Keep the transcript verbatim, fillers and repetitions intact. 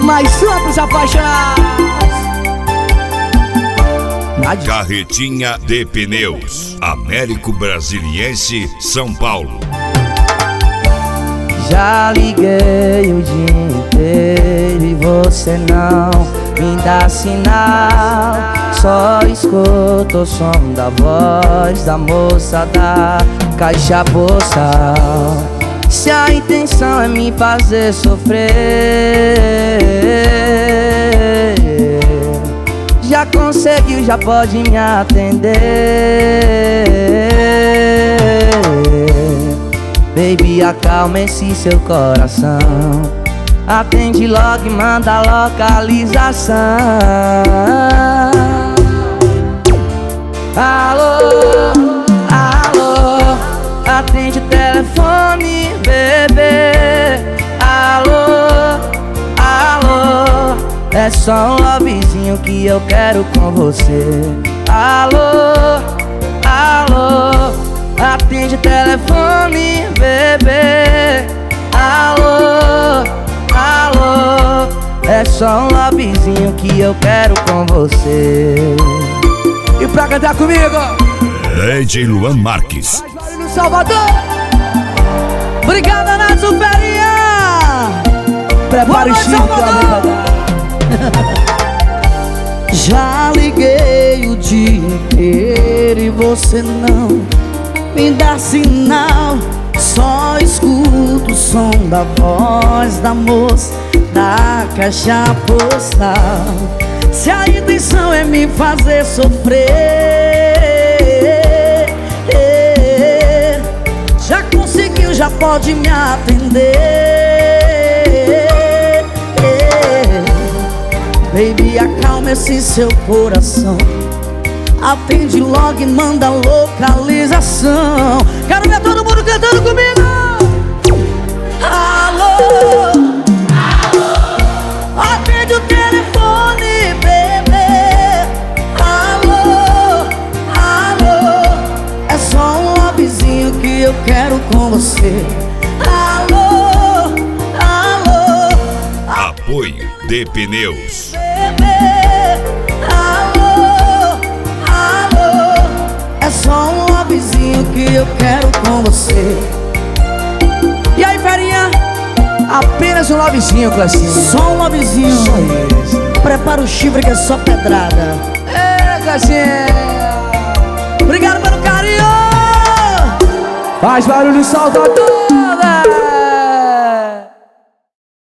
mais uma pros apaixonados. Carretinha de Pneus, Américo Brasiliense, São Paulo. Já liguei o dia inteiro e você não me dá sinal. Só escuto o som da voz da moça da caixa postal. Se a intenção é me fazer sofrer, já conseguiu, já pode me atender. Baby, acalma esse seu coração. Atende logo e manda a localização. Alô, alô, atende o telefone, bebê. Alô, alô, é só um lovezinho que eu quero com você. Alô, alô, atende o telefone, bebê. Alô, alô, é só um lovezinho que eu quero com você. E pra cantar comigo, D J Luan Marques. mais vale no Salvador. Obrigada, Nath Superinha. Prepara o chifre pra já liguei o dia inteiro e você não me dá sinal. Só escuto o som da voz da moça da caixa postal. Se a intenção é me fazer sofrer, já conseguiu, já pode me atender. Baby, acalma esse seu coração. Atende logo e manda localização. Quero ver todo mundo cantando comigo. Alô, alô, atende o telefone, bebê. Alô, alô, é só um lovezinho que eu quero com você. Alô, alô, Apoio de Pneus. bebê. Alô, alô, é só um lovezinho que eu quero com você. E aí, ferinha? Apenas um lovezinho, Classinho. Só um lovezinho. Só isso. Prepara o chifre que é só pedrada. É, Classinho. Obrigado pelo carinho. Faz barulho, solta toda.